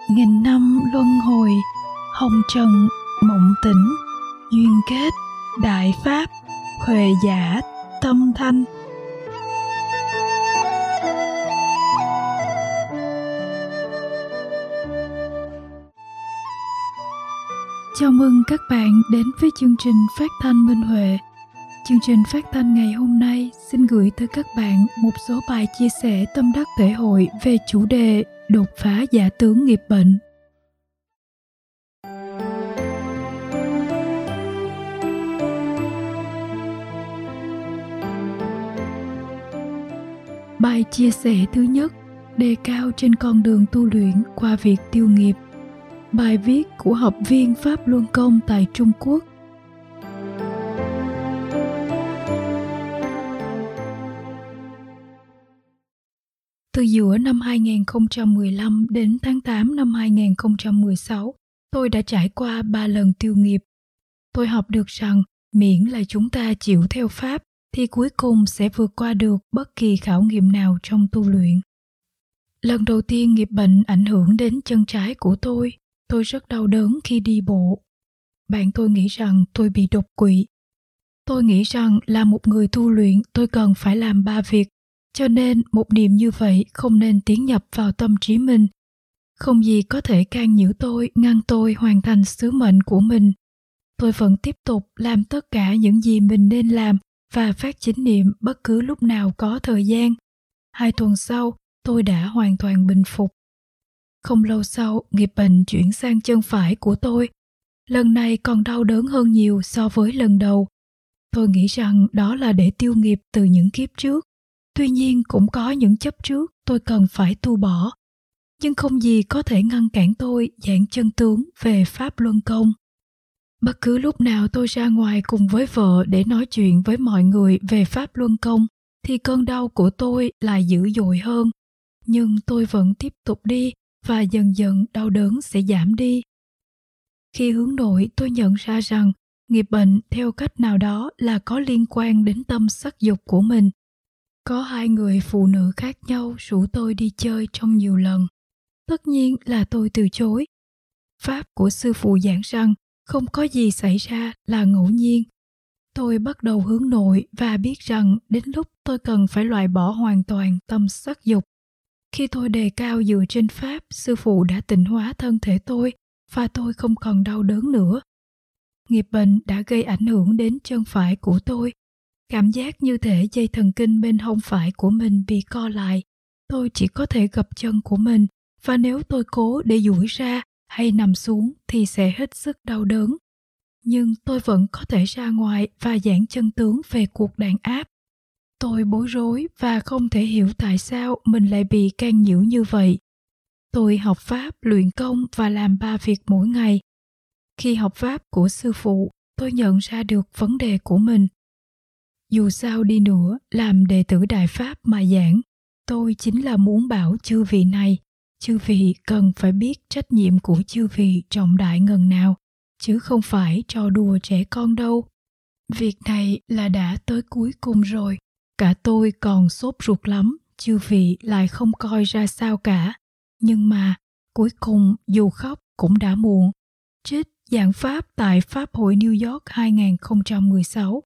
nghìn năm luân hồi, hồng trần mộng tỉnh, duyên kết đại pháp, huệ giả tâm thanh. Chào mừng các bạn đến với chương trình phát thanh Minh Huệ. Chương trình phát thanh ngày hôm nay xin gửi tới các bạn một số bài chia sẻ tâm đắc thể hội về chủ đề đột phá giả tướng nghiệp bệnh. Bài chia sẻ thứ nhất, đề cao trên con đường tu luyện qua việc tiêu nghiệp. Bài viết của học viên Pháp Luân Công tại Trung Quốc. Từ giữa năm 2015 đến tháng 8 năm 2016, tôi đã trải qua 3 lần tiêu nghiệp. Tôi học được rằng miễn là chúng ta chịu theo Pháp thì cuối cùng sẽ vượt qua được bất kỳ khảo nghiệm nào trong tu luyện. Lần đầu tiên nghiệp bệnh ảnh hưởng đến chân trái của tôi rất đau đớn khi đi bộ. Bạn tôi nghĩ rằng tôi bị đột quỵ. Tôi nghĩ rằng là một người tu luyện tôi cần phải làm 3 việc, cho nên một niệm như vậy không nên tiến nhập vào tâm trí mình. Không gì có thể can nhiễu tôi, ngăn tôi hoàn thành sứ mệnh của mình. Tôi vẫn tiếp tục làm tất cả những gì mình nên làm và phát chánh niệm bất cứ lúc nào có thời gian. 2 tuần sau, tôi đã hoàn toàn bình phục. Không lâu sau, nghiệp bệnh chuyển sang chân phải của tôi. Lần này còn đau đớn hơn nhiều so với lần đầu. Tôi nghĩ rằng đó là để tiêu nghiệp từ những kiếp trước. Tuy nhiên cũng có những chấp trước tôi cần phải tu bỏ. Nhưng không gì có thể ngăn cản tôi giảng chân tướng về Pháp Luân Công. Bất cứ lúc nào tôi ra ngoài cùng với vợ để nói chuyện với mọi người về Pháp Luân Công, thì cơn đau của tôi lại dữ dội hơn. Nhưng tôi vẫn tiếp tục đi và dần dần đau đớn sẽ giảm đi. Khi hướng nội, tôi nhận ra rằng nghiệp bệnh theo cách nào đó là có liên quan đến tâm sắc dục của mình. Có 2 người phụ nữ khác nhau rủ tôi đi chơi trong nhiều lần. Tất nhiên là tôi từ chối. Pháp của sư phụ giảng rằng không có gì xảy ra là ngẫu nhiên. Tôi bắt đầu hướng nội và biết rằng đến lúc tôi cần phải loại bỏ hoàn toàn tâm sắc dục. Khi tôi đề cao dựa trên Pháp, sư phụ đã tịnh hóa thân thể tôi và tôi không còn đau đớn nữa. Nghiệp bệnh đã gây ảnh hưởng đến chân phải của tôi. Cảm giác như thể dây thần kinh bên hông phải của mình bị co lại. Tôi chỉ có thể gập chân của mình và nếu tôi cố để duỗi ra hay nằm xuống thì sẽ hết sức đau đớn. Nhưng tôi vẫn có thể ra ngoài và giảng chân tướng về cuộc đàn áp. Tôi bối rối và không thể hiểu tại sao mình lại bị can nhiễu như vậy. Tôi học Pháp, luyện công và làm 3 việc mỗi ngày. Khi học Pháp của sư phụ, tôi nhận ra được vấn đề của mình. Dù sao đi nữa, làm đệ tử Đại Pháp mà giảng, tôi chính là muốn bảo chư vị này, chư vị cần phải biết trách nhiệm của chư vị trọng đại ngần nào, chứ không phải trò đùa trẻ con đâu. Việc này là đã tới cuối cùng rồi. Cả tôi còn sốt ruột lắm, chư vị lại không coi ra sao cả. Nhưng mà, cuối cùng dù khóc cũng đã muộn. Trích giảng Pháp tại Pháp hội New York 2016.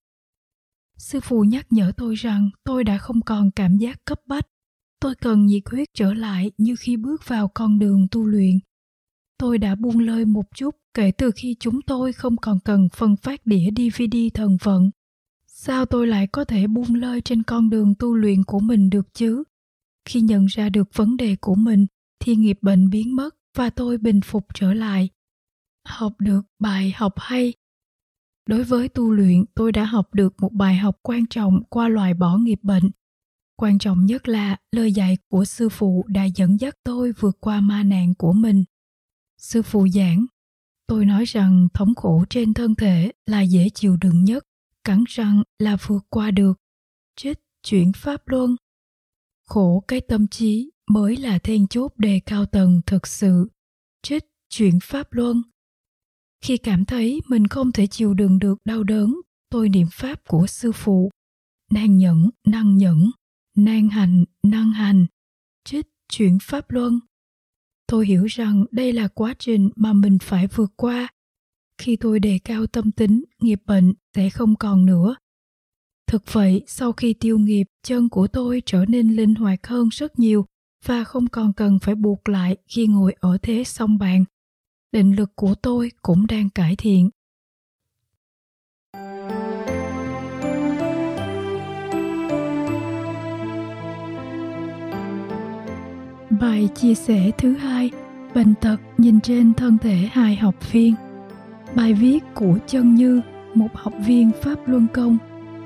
Sư phụ nhắc nhở tôi rằng tôi đã không còn cảm giác cấp bách. Tôi cần nhiệt huyết trở lại như khi bước vào con đường tu luyện. Tôi đã buông lơi một chút kể từ khi chúng tôi không còn cần phân phát đĩa DVD thần vận. Sao tôi lại có thể buông lơi trên con đường tu luyện của mình được chứ? Khi nhận ra được vấn đề của mình thì nghiệp bệnh biến mất và tôi bình phục trở lại. Học được bài học hay. Đối với tu luyện, tôi đã học được một bài học quan trọng qua loại bỏ nghiệp bệnh. Quan trọng nhất là lời dạy của sư phụ đã dẫn dắt tôi vượt qua ma nạn của mình. Sư phụ giảng, tôi nói rằng thống khổ trên thân thể là dễ chịu đựng nhất, cắn răng là vượt qua được. Trích chuyển Pháp Luân. Khổ cái tâm trí mới là then chốt đề cao tầng thực sự. Trích chuyển Pháp Luân. Khi cảm thấy mình không thể chịu đựng được đau đớn, tôi niệm Pháp của sư phụ. Nan nhẫn, năng nhẫn, nan hành, năng hành. Trích chuyển Pháp Luân. tôi hiểu rằng đây là quá trình mà mình phải vượt qua. Khi tôi đề cao tâm tính, nghiệp bệnh sẽ không còn nữa. Thực vậy, sau khi tiêu nghiệp, chân của tôi trở nên linh hoạt hơn rất nhiều và không còn cần phải buộc lại khi ngồi ở thế song bàn. Định lực của tôi cũng đang cải thiện. Bài chia sẻ thứ 2, bệnh tật nhìn trên thân thể hai học viên. Bài viết của Chân Như, một học viên Pháp Luân Công.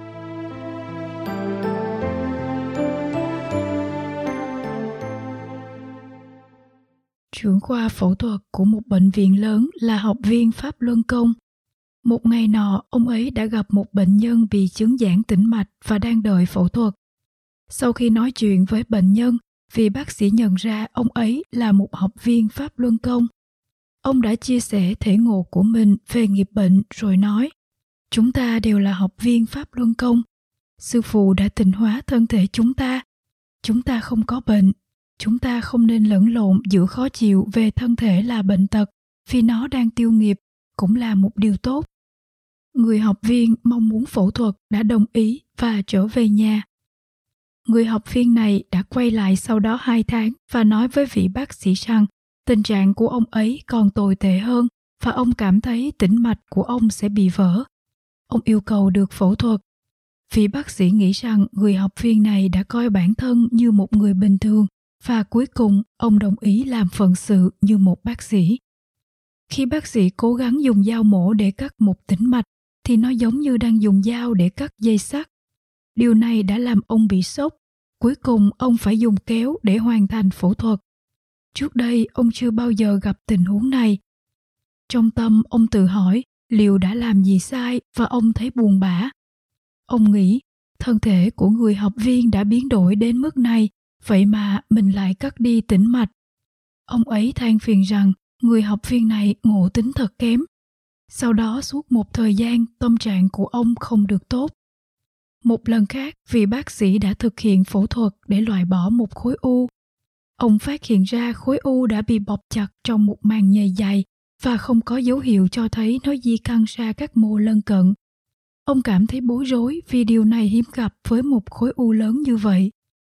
Trưởng khoa phẫu thuật của một bệnh viện lớn là học viên Pháp Luân Công. Một ngày nọ, ông ấy đã gặp một bệnh nhân bị chứng giãn tĩnh mạch và đang đợi phẫu thuật. Sau khi nói chuyện với bệnh nhân, vị bác sĩ nhận ra ông ấy là một học viên Pháp Luân Công. Ông đã chia sẻ thể ngộ của mình về nghiệp bệnh rồi nói: "Chúng ta đều là học viên Pháp Luân Công. Sư phụ đã tịnh hóa thân thể chúng ta. Chúng ta không có bệnh. Chúng ta không nên lẫn lộn giữa khó chịu về thân thể là bệnh tật vì nó đang tiêu nghiệp, cũng là một điều tốt." Người học viên mong muốn phẫu thuật đã đồng ý và trở về nhà. Người học viên này đã quay lại sau đó 2 tháng và nói với vị bác sĩ rằng tình trạng của ông ấy còn tồi tệ hơn và ông cảm thấy tĩnh mạch của ông sẽ bị vỡ. Ông yêu cầu được phẫu thuật. Vị bác sĩ nghĩ rằng người học viên này đã coi bản thân như một người bình thường và cuối cùng ông đồng ý làm phận sự như một bác sĩ. Khi bác sĩ cố gắng dùng dao mổ để cắt một tĩnh mạch thì nó giống như đang dùng dao để cắt dây sắt. Điều này đã làm ông bị sốc. Cuối cùng ông phải dùng kéo để hoàn thành phẫu thuật. Trước đây ông chưa bao giờ gặp tình huống này. Trong tâm ông tự hỏi liệu đã làm gì sai và ông thấy buồn bã. Ông nghĩ thân thể của người học viên đã biến đổi đến mức này, vậy mà mình lại cắt đi tĩnh mạch. Ông ấy than phiền rằng người học viên này ngộ tính thật kém. Sau đó suốt một thời gian tâm trạng của ông không được tốt. Một lần khác, vị bác sĩ đã thực hiện phẫu thuật để loại bỏ một khối u. Ông phát hiện ra khối u đã bị bọc chặt trong một màng nhầy dày và không có dấu hiệu cho thấy nó di căn ra các mô lân cận. Ông cảm thấy bối rối vì điều này hiếm gặp với một khối u lớn như vậy.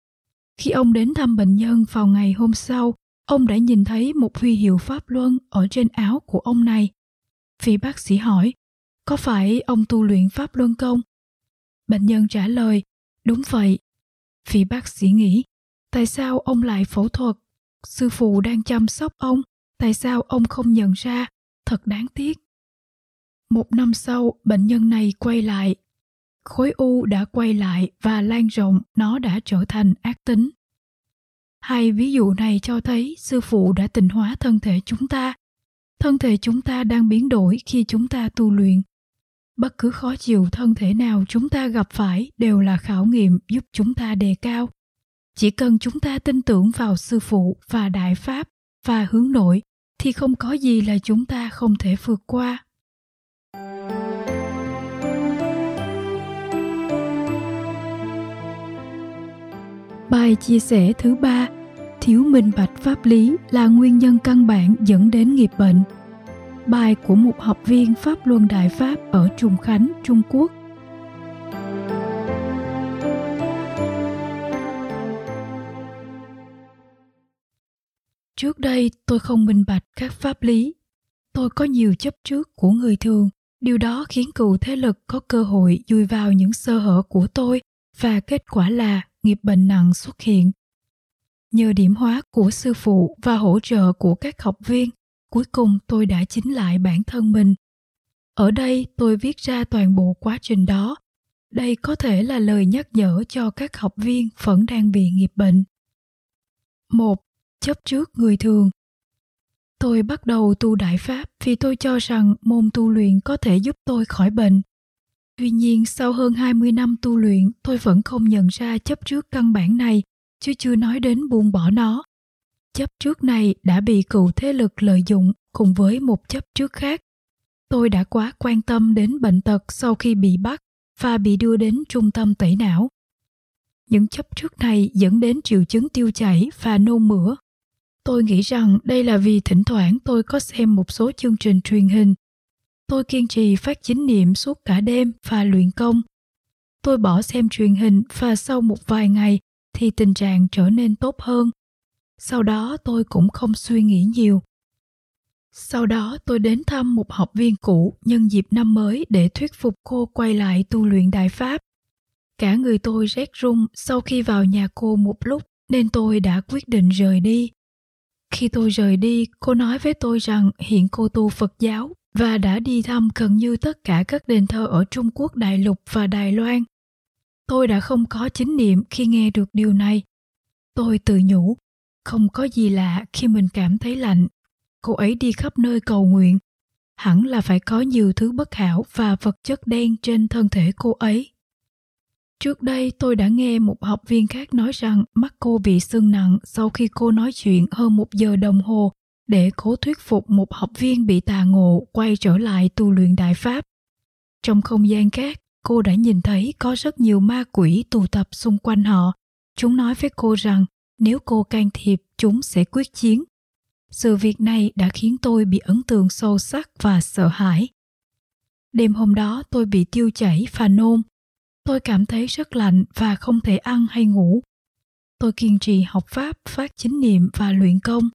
Khi ông đến thăm bệnh nhân vào ngày hôm sau, ông đã nhìn thấy một huy hiệu Pháp Luân ở trên áo của ông này. Vị bác sĩ hỏi: "Có phải ông tu luyện Pháp Luân Công?" Bệnh nhân trả lời: "Đúng vậy." Vị bác sĩ nghĩ: tại sao ông lại phẫu thuật? Sư phụ đang chăm sóc ông, tại sao ông không nhận ra? Thật đáng tiếc. 1 năm sau, bệnh nhân này quay lại. Khối u đã quay lại và lan rộng, nó đã trở thành ác tính. Hai ví dụ này cho thấy sư phụ đã tịnh hóa thân thể chúng ta. Thân thể chúng ta đang biến đổi khi chúng ta tu luyện. Bất cứ khó chịu thân thể nào chúng ta gặp phải đều là khảo nghiệm giúp chúng ta đề cao. Chỉ cần chúng ta tin tưởng vào sư phụ và đại pháp và hướng nội thì không có gì là chúng ta không thể vượt qua. Bài chia sẻ thứ 3, thiếu minh bạch pháp lý là nguyên nhân căn bản dẫn đến nghiệp bệnh. Bài của một học viên Pháp Luân Đại Pháp ở Trùng Khánh, Trung Quốc. Trước đây tôi không minh bạch các pháp lý. Tôi có nhiều chấp trước của người thường. Điều đó khiến cựu thế lực có cơ hội dùi vào những sơ hở của tôi và kết quả là nghiệp bệnh nặng xuất hiện. Nhờ điểm hóa của sư phụ và hỗ trợ của các học viên, cuối cùng tôi đã chính lại bản thân mình. Ở đây tôi viết ra toàn bộ quá trình đó. Đây có thể là lời nhắc nhở cho các học viên vẫn đang bị nghiệp bệnh. 1. Chấp trước người thường. Tôi bắt đầu tu Đại Pháp vì tôi cho rằng môn tu luyện có thể giúp tôi khỏi bệnh. Tuy nhiên, sau hơn 20 năm tu luyện, tôi vẫn không nhận ra chấp trước căn bản này, chứ chưa nói đến buông bỏ nó. Chấp trước này đã bị cựu thế lực lợi dụng cùng với một chấp trước khác. Tôi đã quá quan tâm đến bệnh tật sau khi bị bắt và bị đưa đến trung tâm tẩy não. Những chấp trước này dẫn đến triệu chứng tiêu chảy và nôn mửa. Tôi nghĩ rằng đây là vì thỉnh thoảng tôi có xem một số chương trình truyền hình. Tôi kiên trì phát chánh niệm suốt cả đêm và luyện công. Tôi bỏ xem truyền hình và sau một vài ngày thì tình trạng trở nên tốt hơn. Sau đó tôi cũng không suy nghĩ nhiều. Sau đó tôi đến thăm một học viên cũ nhân dịp năm mới để thuyết phục cô quay lại tu luyện Đại Pháp. Cả người tôi rét run sau khi vào nhà cô một lúc nên tôi đã quyết định rời đi. Khi tôi rời đi, cô nói với tôi rằng hiện cô tu Phật giáo và đã đi thăm gần như tất cả các đền thờ ở Trung Quốc đại lục và Đài Loan. Tôi đã không có chánh niệm khi nghe được điều này. Tôi tự nhủ, không có gì lạ khi mình cảm thấy lạnh. Cô ấy đi khắp nơi cầu nguyện. Hẳn là phải có nhiều thứ bất hảo và vật chất đen trên thân thể cô ấy. Trước đây tôi đã nghe một học viên khác nói rằng mắt cô bị sưng nặng sau khi cô nói chuyện hơn 1 giờ đồng hồ để cố thuyết phục một học viên bị tà ngộ quay trở lại tu luyện Đại Pháp. Trong không gian khác, cô đã nhìn thấy có rất nhiều ma quỷ tụ tập xung quanh họ. Chúng nói với cô rằng nếu cô can thiệp, chúng sẽ quyết chiến. Sự việc này đã khiến tôi bị ấn tượng sâu sắc và sợ hãi. Đêm hôm đó tôi bị tiêu chảy và nôn. Tôi cảm thấy rất lạnh và không thể ăn hay ngủ. Tôi kiên trì học Pháp, phát chánh niệm và luyện công.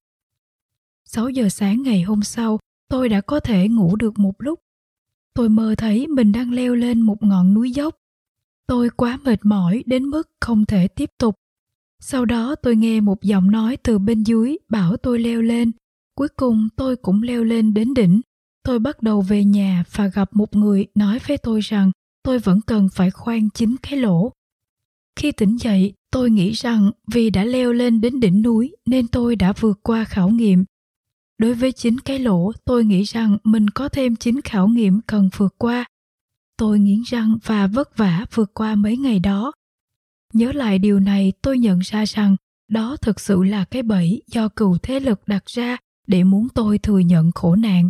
6 giờ sáng ngày hôm sau, tôi đã có thể ngủ được một lúc. Tôi mơ thấy mình đang leo lên một ngọn núi dốc. Tôi quá mệt mỏi đến mức không thể tiếp tục. Sau đó tôi nghe một giọng nói từ bên dưới bảo tôi leo lên. Cuối cùng tôi cũng leo lên đến đỉnh. Tôi bắt đầu về nhà và gặp một người nói với tôi rằng tôi vẫn cần phải khoan 9 cái lỗ. Khi tỉnh dậy, tôi nghĩ rằng vì đã leo lên đến đỉnh núi nên tôi đã vượt qua khảo nghiệm. Đối với 9 cái lỗ, tôi nghĩ rằng mình có thêm 9 khảo nghiệm cần vượt qua. Tôi nghiến răng và vất vả vượt qua mấy ngày đó. Nhớ lại điều này, tôi nhận ra rằng đó thực sự là cái bẫy do cừu thế lực đặt ra để muốn tôi thừa nhận khổ nạn.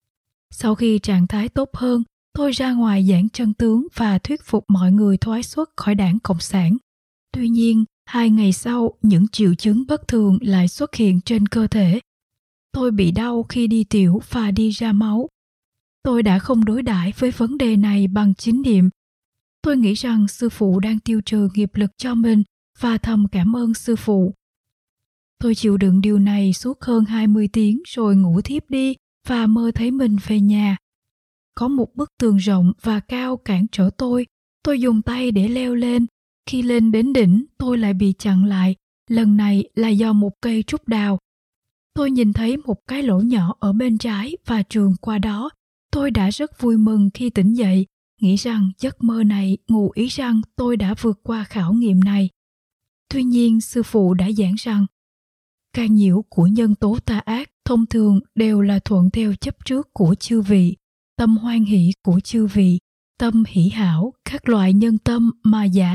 Sau khi trạng thái tốt hơn, tôi ra ngoài giảng chân tướng và thuyết phục mọi người thoái xuất khỏi đảng Cộng sản. Tuy nhiên, 2 ngày sau, những triệu chứng bất thường lại xuất hiện trên cơ thể. Tôi bị đau khi đi tiểu và đi ra máu. Tôi đã không đối đãi với vấn đề này bằng chánh niệm. Tôi nghĩ rằng sư phụ đang tiêu trừ nghiệp lực cho mình và thầm cảm ơn sư phụ. Tôi chịu đựng điều này suốt hơn 20 tiếng rồi ngủ thiếp đi và mơ thấy mình về nhà. Có một bức tường rộng và cao cản trở tôi. Tôi dùng tay để leo lên. Khi lên đến đỉnh, tôi lại bị chặn lại. Lần này là do một cây trúc đào. Tôi nhìn thấy một cái lỗ nhỏ ở bên trái và trườn qua đó. Tôi đã rất vui mừng khi tỉnh dậy, nghĩ rằng giấc mơ này ngụ ý rằng tôi đã vượt qua khảo nghiệm này. Tuy nhiên, sư phụ đã giảng rằng can nhiễu của nhân tố tà ác thông thường đều là thuận theo chấp trước của chư vị, tâm hoan hỷ của chư vị, tâm hỷ hảo, các loại nhân tâm mà giả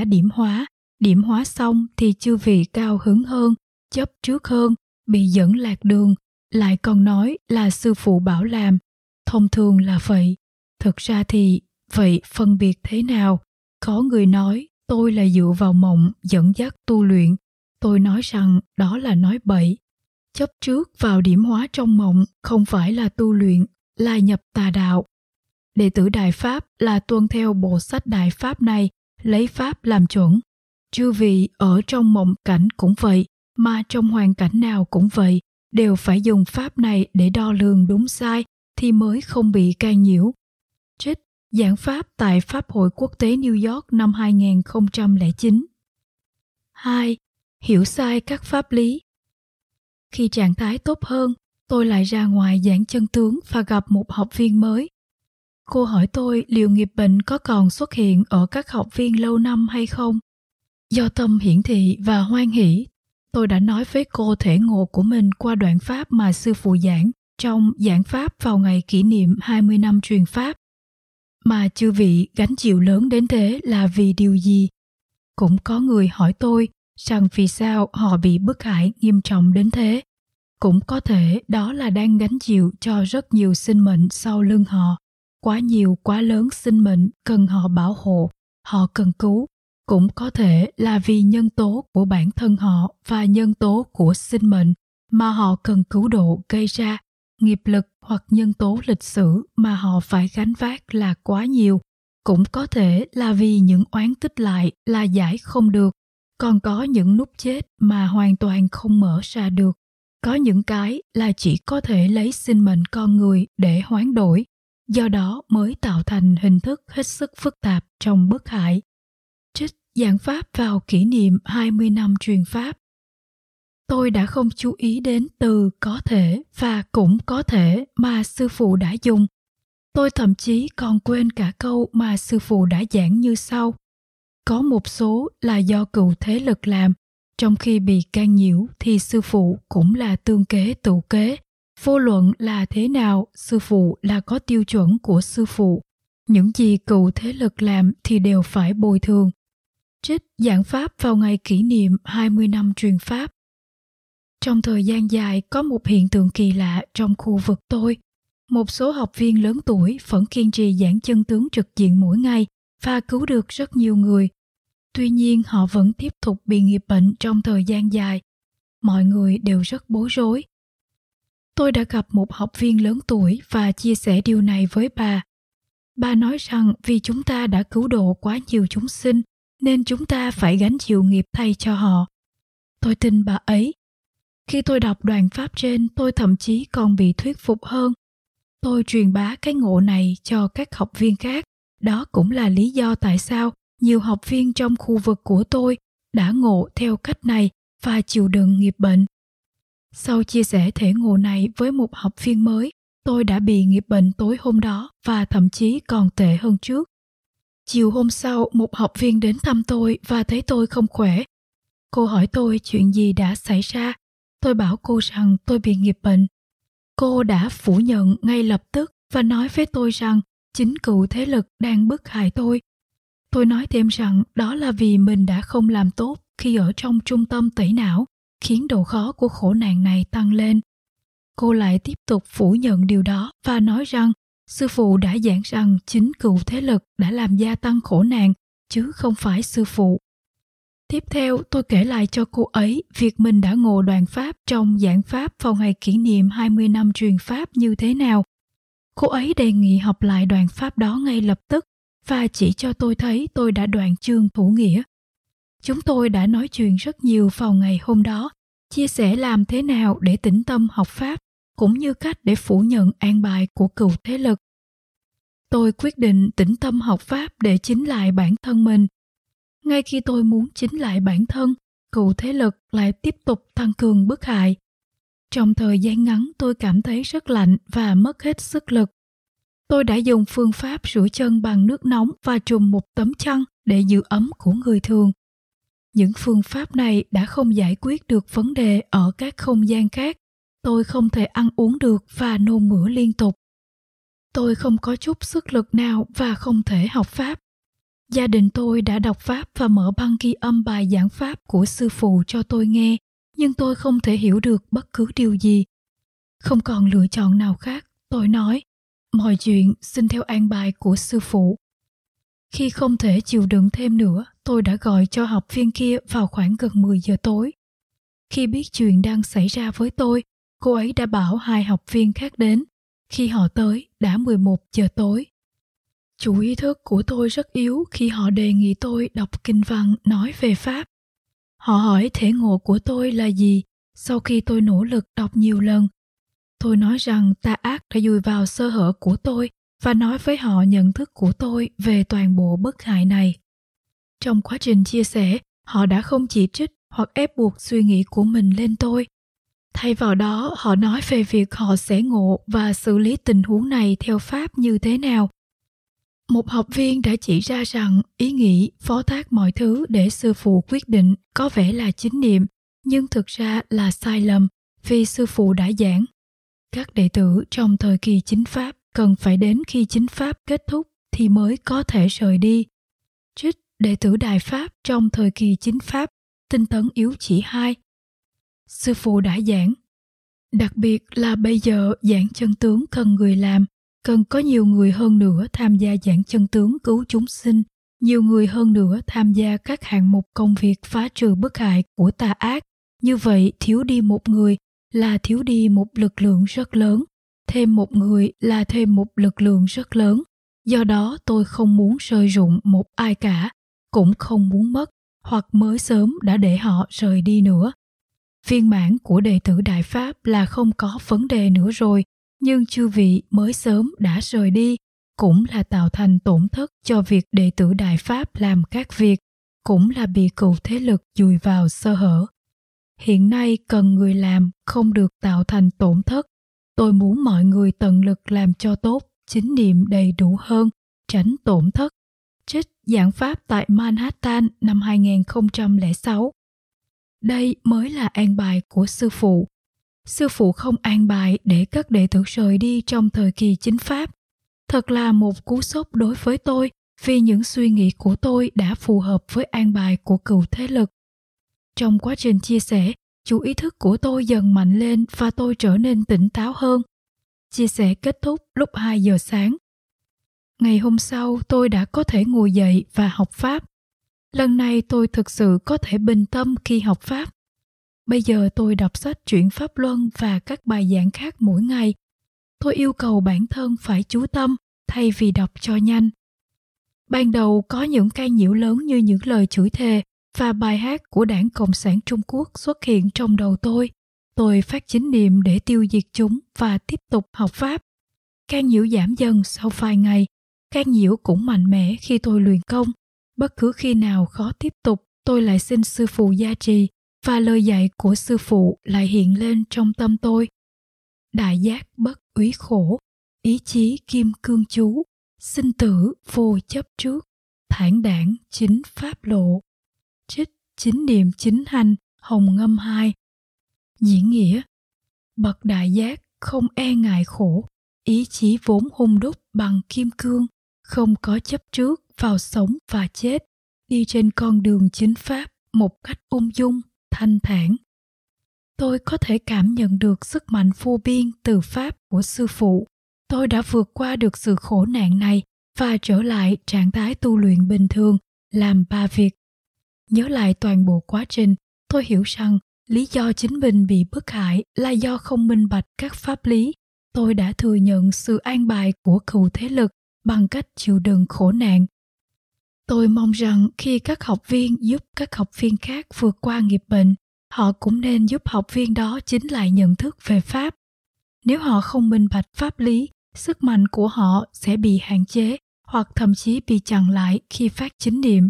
điểm hóa xong thì chư vị cao hứng hơn, chấp trước hơn, bị dẫn lạc đường, lại còn nói là sư phụ bảo làm. Thông thường là vậy. Thực ra thì vậy phân biệt thế nào? Có người nói tôi là dựa vào mộng dẫn dắt tu luyện. Tôi nói rằng đó là nói bậy. Chấp trước vào điểm hóa trong mộng không phải là tu luyện, là nhập tà đạo. Đệ tử Đại Pháp là tuân theo bộ sách Đại Pháp này, lấy Pháp làm chuẩn. Chư vị ở trong mộng cảnh cũng vậy, mà trong hoàn cảnh nào cũng vậy, đều phải dùng Pháp này để đo lường đúng sai thì mới không bị can nhiễu. Trích giảng Pháp tại Pháp hội Quốc tế New York năm 2009. 2. Hiểu sai các pháp lý. Khi trạng thái tốt hơn, tôi lại ra ngoài giảng chân tướng và gặp một học viên mới. Cô hỏi tôi liệu nghiệp bệnh có còn xuất hiện ở các học viên lâu năm hay không. Do tâm hiển thị và hoan hỷ, tôi đã nói với cô thể ngộ của mình qua đoạn Pháp mà sư phụ giảng trong giảng Pháp vào ngày kỷ niệm 20 năm truyền Pháp. Mà chư vị gánh chịu lớn đến thế là vì điều gì? Cũng có người hỏi tôi rằng vì sao họ bị bức hại nghiêm trọng đến thế. Cũng có thể đó là đang gánh chịu cho rất nhiều sinh mệnh sau lưng họ. Quá nhiều quá lớn sinh mệnh cần họ bảo hộ, họ cần cứu. Cũng có thể là vì nhân tố của bản thân họ và nhân tố của sinh mệnh mà họ cần cứu độ gây ra, nghiệp lực hoặc nhân tố lịch sử mà họ phải gánh vác là quá nhiều. Cũng có thể là vì những oán tích lại là giải không được, còn có những nút chết mà hoàn toàn không mở ra được. Có những cái là chỉ có thể lấy sinh mệnh con người để hoán đổi, do đó mới tạo thành hình thức hết sức phức tạp trong bức hại. Trích giảng pháp vào kỷ niệm 20 năm truyền pháp. Tôi đã không chú ý đến từ có thể và cũng có thể mà sư phụ đã dùng. Tôi thậm chí còn quên cả câu mà sư phụ đã giảng như sau. Có một số là do cựu thế lực làm, trong khi bị can nhiễu thì sư phụ cũng là tương kế tựu kế. Vô luận là thế nào, sư phụ là có tiêu chuẩn của sư phụ. Những gì cựu thế lực làm thì đều phải bồi thường. Trích giảng pháp vào ngày kỷ niệm 20 năm truyền pháp. Trong thời gian dài có một hiện tượng kỳ lạ trong khu vực tôi. Một số học viên lớn tuổi vẫn kiên trì giảng chân tướng trực diện mỗi ngày và cứu được rất nhiều người. Tuy nhiên họ vẫn tiếp tục bị nghiệp bệnh trong thời gian dài. Mọi người đều rất bối rối. Tôi đã gặp một học viên lớn tuổi và chia sẻ điều này với bà. Bà nói rằng vì chúng ta đã cứu độ quá nhiều chúng sinh nên chúng ta phải gánh chịu nghiệp thay cho họ. Tôi tin bà ấy. Khi tôi đọc đoạn pháp trên, tôi thậm chí còn bị thuyết phục hơn. Tôi truyền bá cái ngộ này cho các học viên khác. Đó cũng là lý do tại sao nhiều học viên trong khu vực của tôi đã ngộ theo cách này và chịu đựng nghiệp bệnh. Sau chia sẻ thể ngộ này với một học viên mới, tôi đã bị nghiệp bệnh tối hôm đó và thậm chí còn tệ hơn trước. Chiều hôm sau, một học viên đến thăm tôi và thấy tôi không khỏe. Cô hỏi tôi chuyện gì đã xảy ra. Tôi bảo cô rằng tôi bị nghiệp bệnh. Cô đã phủ nhận ngay lập tức và nói với tôi rằng chính cựu thế lực đang bức hại tôi. Tôi nói thêm rằng đó là vì mình đã không làm tốt khi ở trong trung tâm tẩy não, khiến độ khó của khổ nạn này tăng lên. Cô lại tiếp tục phủ nhận điều đó và nói rằng sư phụ đã giảng rằng chính cựu thế lực đã làm gia tăng khổ nạn, chứ không phải sư phụ. Tiếp theo, tôi kể lại cho cô ấy việc mình đã ngộ đoạn pháp trong giảng pháp vào ngày kỷ niệm 20 năm truyền pháp như thế nào. Cô ấy đề nghị học lại đoạn pháp đó ngay lập tức và chỉ cho tôi thấy tôi đã đoạn chương thủ nghĩa. Chúng tôi đã nói chuyện rất nhiều vào ngày hôm đó, chia sẻ làm thế nào để tĩnh tâm học pháp, cũng như cách để phủ nhận an bài của cựu thế lực. Tôi quyết định tĩnh tâm học pháp để chính lại bản thân mình. Ngay khi tôi muốn chính lại bản thân, cựu thế lực lại tiếp tục tăng cường bức hại. Trong thời gian ngắn tôi cảm thấy rất lạnh và mất hết sức lực. Tôi đã dùng phương pháp rửa chân bằng nước nóng và trùm một tấm chăn để giữ ấm của người thường. Những phương pháp này đã không giải quyết được vấn đề ở các không gian khác. Tôi không thể ăn uống được và nôn mửa liên tục. Tôi không có chút sức lực nào và không thể học pháp. Gia đình tôi đã đọc pháp và mở băng ghi âm bài giảng pháp của sư phụ cho tôi nghe, nhưng tôi không thể hiểu được bất cứ điều gì. Không còn lựa chọn nào khác, tôi nói, mọi chuyện xin theo an bài của sư phụ. Khi không thể chịu đựng thêm nữa, tôi đã gọi cho học viên kia vào khoảng gần 10 giờ tối. Khi biết chuyện đang xảy ra với tôi, cô ấy đã bảo 2 học viên khác đến. Khi họ tới, đã 11 giờ tối. Chủ ý thức của tôi rất yếu khi họ đề nghị tôi đọc kinh văn nói về Pháp. Họ hỏi thể ngộ của tôi là gì sau khi tôi nỗ lực đọc nhiều lần. Tôi nói rằng tà ác đã dùi vào sơ hở của tôi và nói với họ nhận thức của tôi về toàn bộ bức hại này. Trong quá trình chia sẻ, họ đã không chỉ trích hoặc ép buộc suy nghĩ của mình lên tôi. Thay vào đó, họ nói về việc họ sẽ ngộ và xử lý tình huống này theo Pháp như thế nào. Một học viên đã chỉ ra rằng ý nghĩ phó thác mọi thứ để sư phụ quyết định có vẻ là chính niệm, nhưng thực ra là sai lầm vì sư phụ đã giảng. Các đệ tử trong thời kỳ chính Pháp cần phải đến khi chính Pháp kết thúc thì mới có thể rời đi. Trích đệ tử Đại Pháp trong thời kỳ chính Pháp, tinh tấn yếu chỉ 2. Sư phụ đã giảng. Đặc biệt là bây giờ giảng chân tướng cần người làm, cần có nhiều người hơn nữa tham gia giảng chân tướng cứu chúng sinh, nhiều người hơn nữa tham gia các hạng mục công việc phá trừ bức hại của tà ác. Như vậy thiếu đi một người là thiếu đi một lực lượng rất lớn, thêm một người là thêm một lực lượng rất lớn. Do đó tôi không muốn rơi rụng một ai cả, cũng không muốn mất hoặc mới sớm đã để họ rời đi nữa. Viên mãn của đệ tử Đại Pháp là không có vấn đề nữa rồi, nhưng chư vị mới sớm đã rời đi, cũng là tạo thành tổn thất cho việc đệ tử Đại Pháp làm các việc, cũng là bị cựu thế lực dùi vào sơ hở. Hiện nay cần người làm không được tạo thành tổn thất. Tôi muốn mọi người tận lực làm cho tốt, chính niệm đầy đủ hơn, tránh tổn thất. Trích giảng pháp tại Manhattan năm 2006. Đây mới là an bài của sư phụ. Sư phụ không an bài để các đệ tử rời đi trong thời kỳ chính pháp. Thật là một cú sốc đối với tôi, vì những suy nghĩ của tôi đã phù hợp với an bài của cựu thế lực. Trong quá trình chia sẻ, chủ ý thức của tôi dần mạnh lên và tôi trở nên tỉnh táo hơn. Chia sẻ kết thúc lúc 2 giờ sáng. Ngày hôm sau tôi đã có thể ngồi dậy và học Pháp. Lần này tôi thực sự có thể bình tâm khi học Pháp. Bây giờ tôi đọc sách truyện Pháp Luân và các bài giảng khác mỗi ngày. Tôi yêu cầu bản thân phải chú tâm thay vì đọc cho nhanh. Ban đầu có những cái nhiễu lớn như những lời chửi thề và bài hát của Đảng Cộng sản Trung Quốc xuất hiện trong đầu tôi. Tôi phát chính niệm để tiêu diệt chúng và tiếp tục học Pháp. Can nhiễu giảm dần sau vài ngày. Can nhiễu cũng mạnh mẽ khi tôi luyện công. Bất cứ khi nào khó tiếp tục, tôi lại xin sư phụ gia trì và lời dạy của sư phụ lại hiện lên trong tâm tôi. Đại giác bất úy khổ, ý chí kim cương chú, sinh tử vô chấp trước, thản đãng chính pháp lộ. Trích chính niệm chính hành, Hồng Ngâm 2. Diễn nghĩa: bậc đại giác không e ngại khổ, ý chí vốn hung đúc bằng kim cương, không có chấp trước vào sống và chết, đi trên con đường chính pháp một cách ung dung, thanh thản. Tôi có thể cảm nhận được sức mạnh vô biên từ pháp của sư phụ. Tôi đã vượt qua được sự khổ nạn này và trở lại trạng thái tu luyện bình thường, làm 3 việc. Nhớ lại toàn bộ quá trình, tôi hiểu rằng lý do chính mình bị bức hại là do không minh bạch các pháp lý. Tôi đã thừa nhận sự an bài của cựu thế lực bằng cách chịu đựng khổ nạn. Tôi mong rằng khi các học viên giúp các học viên khác vượt qua nghiệp bệnh, họ cũng nên giúp học viên đó chính lại nhận thức về Pháp. Nếu họ không minh bạch pháp lý, sức mạnh của họ sẽ bị hạn chế hoặc thậm chí bị chặn lại khi phát chính niệm.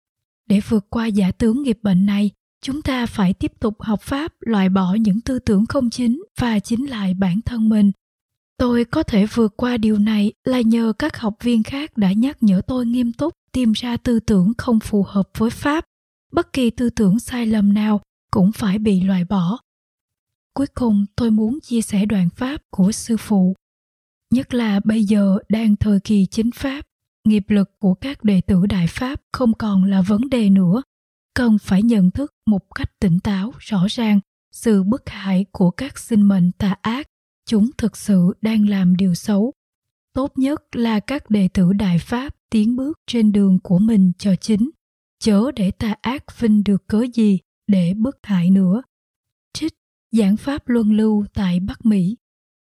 Để vượt qua giả tướng nghiệp bệnh này, chúng ta phải tiếp tục học Pháp, loại bỏ những tư tưởng không chính và chính lại bản thân mình. Tôi có thể vượt qua điều này là nhờ các học viên khác đã nhắc nhở tôi nghiêm túc tìm ra tư tưởng không phù hợp với Pháp. Bất kỳ tư tưởng sai lầm nào cũng phải bị loại bỏ. Cuối cùng tôi muốn chia sẻ đoạn Pháp của sư phụ. Nhất là bây giờ đang thời kỳ chính Pháp, nghiệp lực của các đệ tử Đại Pháp không còn là vấn đề nữa. Cần phải nhận thức một cách tỉnh táo, rõ ràng sự bức hại của các sinh mệnh tà ác. Chúng thực sự đang làm điều xấu. Tốt nhất là các đệ tử Đại Pháp tiến bước trên đường của mình cho chính, chớ để tà ác vinh được cớ gì để bức hại nữa. Trích giảng pháp luân lưu tại Bắc Mỹ.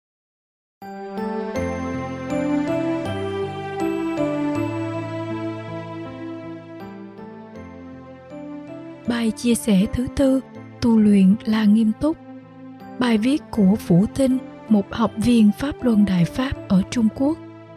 Bài chia sẻ thứ 4, tu luyện là nghiêm túc. Bài viết của Vũ Tinh, một học viên Pháp Luân Đại Pháp ở Trung Quốc.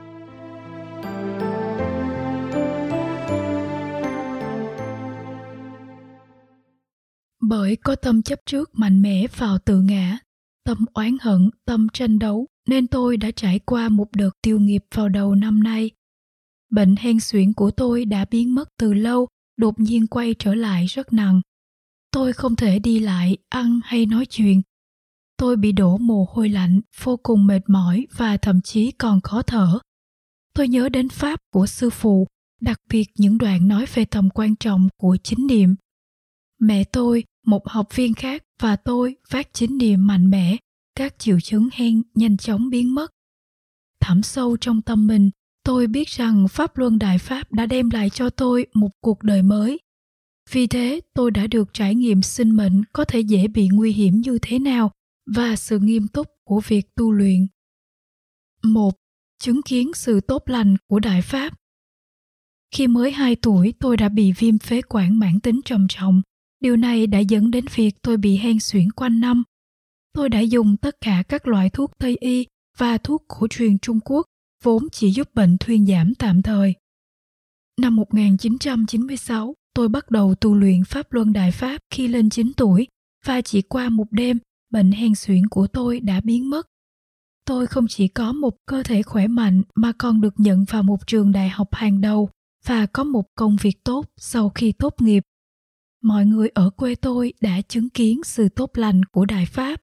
Bởi có tâm chấp trước mạnh mẽ vào tự ngã, tâm oán hận, tâm tranh đấu, nên tôi đã trải qua một đợt tiêu nghiệp vào đầu năm nay. Bệnh hen suyễn của tôi đã biến mất từ lâu, đột nhiên quay trở lại rất nặng. Tôi không thể đi lại, ăn hay nói chuyện. Tôi bị đổ mồ hôi lạnh, vô cùng mệt mỏi và thậm chí còn khó thở. Tôi nhớ đến pháp của sư phụ, đặc biệt những đoạn nói về tầm quan trọng của chính niệm. Mẹ tôi, một học viên khác và tôi phát chính niệm mạnh mẽ, các triệu chứng hen nhanh chóng biến mất. Thẳm sâu trong tâm mình, tôi biết rằng Pháp Luân Đại Pháp đã đem lại cho tôi một cuộc đời mới. Vì thế, tôi đã được trải nghiệm sinh mệnh có thể dễ bị nguy hiểm như thế nào và sự nghiêm túc của việc tu luyện. 1. Chứng kiến sự tốt lành của Đại Pháp. Khi mới 2 tuổi, tôi đã bị viêm phế quản mãn tính trầm trọng. Điều này đã dẫn đến việc tôi bị hen suyễn quanh năm. Tôi đã dùng tất cả các loại thuốc Tây y và thuốc cổ truyền Trung Quốc, vốn chỉ giúp bệnh thuyên giảm tạm thời. Năm 1996, tôi bắt đầu tu luyện Pháp Luân Đại Pháp khi lên 9 tuổi và chỉ qua một đêm, bệnh hen suyễn của tôi đã biến mất. Tôi không chỉ có một cơ thể khỏe mạnh mà còn được nhận vào một trường đại học hàng đầu và có một công việc tốt sau khi tốt nghiệp. Mọi người ở quê tôi đã chứng kiến sự tốt lành của Đại Pháp.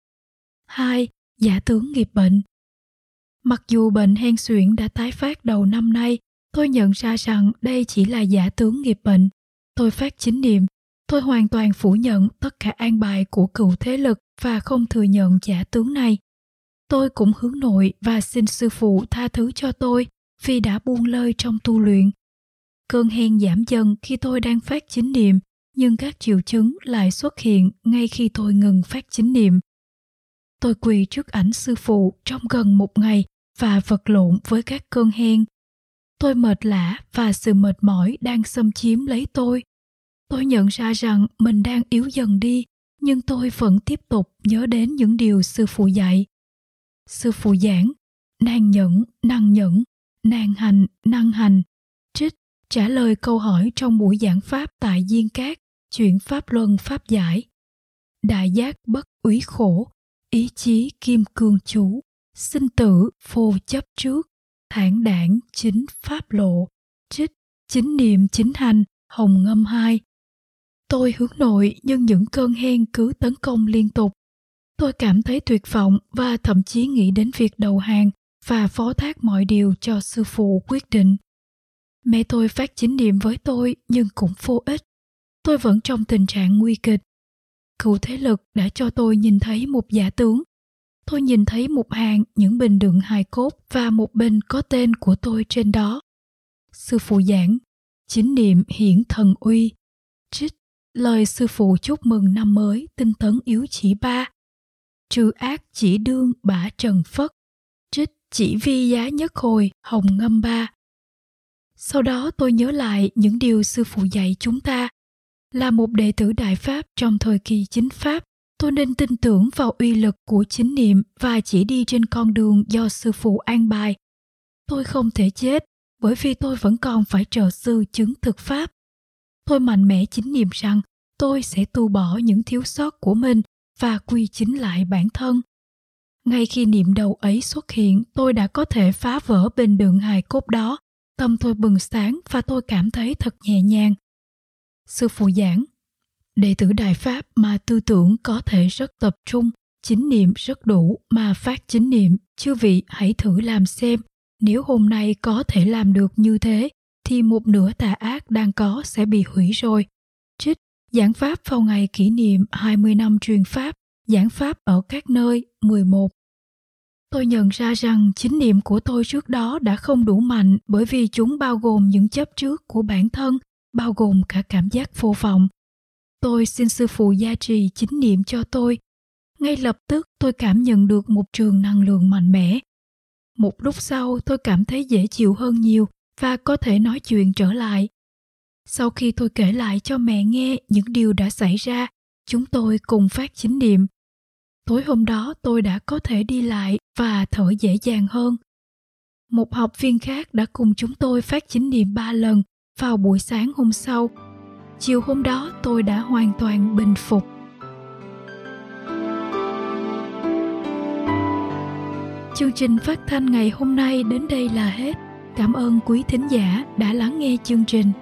2. Giả tướng nghiệp bệnh. Mặc dù bệnh hen suyễn đã tái phát đầu năm nay, tôi nhận ra rằng đây chỉ là giả tướng nghiệp bệnh. Tôi phát chính niệm. Tôi hoàn toàn phủ nhận tất cả an bài của cựu thế lực và không thừa nhận giả tướng này. Tôi cũng hướng nội và xin sư phụ tha thứ cho tôi vì đã buông lơi trong tu luyện. Cơn hen giảm dần khi tôi đang phát chính niệm, nhưng các triệu chứng lại xuất hiện ngay khi tôi ngừng phát chính niệm. Tôi quỳ trước ảnh sư phụ trong gần một ngày và vật lộn với các cơn hen. Tôi mệt lả và sự mệt mỏi đang xâm chiếm lấy tôi. Tôi nhận ra rằng mình đang yếu dần đi, nhưng tôi vẫn tiếp tục nhớ đến những điều sư phụ dạy. Sư phụ giảng, nan nhẫn, nan hành, năng hành. Trích trả lời câu hỏi trong buổi giảng pháp tại Diên Cát, chuyện Pháp Luân Pháp Giải. Đại giác bất úy khổ, ý chí kim cương chú, sinh tử vô chấp trước, thản đãng chính pháp lộ. Trích chính niệm chính hành, Hồng Ngâm 2. Tôi hướng nội nhưng những cơn hen cứ tấn công liên tục. Tôi cảm thấy tuyệt vọng và thậm chí nghĩ đến việc đầu hàng và phó thác mọi điều cho sư phụ quyết định. Mẹ tôi phát chính niệm với tôi nhưng cũng vô ích. Tôi vẫn trong tình trạng nguy kịch. Cựu thế lực đã cho tôi nhìn thấy một giả tướng. Tôi nhìn thấy một hàng những bình đựng hài cốt và một bình có tên của tôi trên đó. Sư phụ giảng, chính niệm hiển thần uy. Trích lời sư phụ chúc mừng năm mới tinh tấn yếu chỉ 3. Trừ ác chỉ đương bả trần phất. Trích chỉ vi giá nhất hồi, Hồng Ngâm 3. Sau đó tôi nhớ lại những điều sư phụ dạy chúng ta. Là một đệ tử Đại Pháp trong thời kỳ chính Pháp, tôi nên tin tưởng vào uy lực của chính niệm và chỉ đi trên con đường do sư phụ an bài. Tôi không thể chết, bởi vì tôi vẫn còn phải trợ sư chứng thực Pháp. Tôi mạnh mẽ chính niệm rằng tôi sẽ tu bỏ những thiếu sót của mình và quy chính lại bản thân. Ngay khi niệm đầu ấy xuất hiện, tôi đã có thể phá vỡ bình đựng hài cốt đó. Tâm tôi bừng sáng và tôi cảm thấy thật nhẹ nhàng. Sư phụ giảng, đệ tử Đại Pháp mà tư tưởng có thể rất tập trung, chính niệm rất đủ mà phát chính niệm, chư vị hãy thử làm xem. Nếu hôm nay có thể làm được như thế, thì một nửa tà ác đang có sẽ bị hủy rồi. Trích giảng pháp vào ngày kỷ niệm 20 năm truyền Pháp, giảng Pháp ở các nơi 11. Tôi nhận ra rằng chính niệm của tôi trước đó đã không đủ mạnh bởi vì chúng bao gồm những chấp trước của bản thân, bao gồm cả cảm giác vô vọng. Tôi xin sư phụ gia trì chính niệm cho tôi. Ngay lập tức tôi cảm nhận được một trường năng lượng mạnh mẽ. Một lúc sau tôi cảm thấy dễ chịu hơn nhiều và có thể nói chuyện trở lại. Sau khi tôi kể lại cho mẹ nghe những điều đã xảy ra, chúng tôi cùng phát chính niệm. Tối hôm đó tôi đã có thể đi lại và thở dễ dàng hơn. Một học viên khác đã cùng chúng tôi phát chính niệm 3 lần vào buổi sáng hôm sau. Chiều hôm đó tôi đã hoàn toàn bình phục. Chương trình phát thanh ngày hôm nay đến đây là hết. Cảm ơn quý thính giả đã lắng nghe chương trình.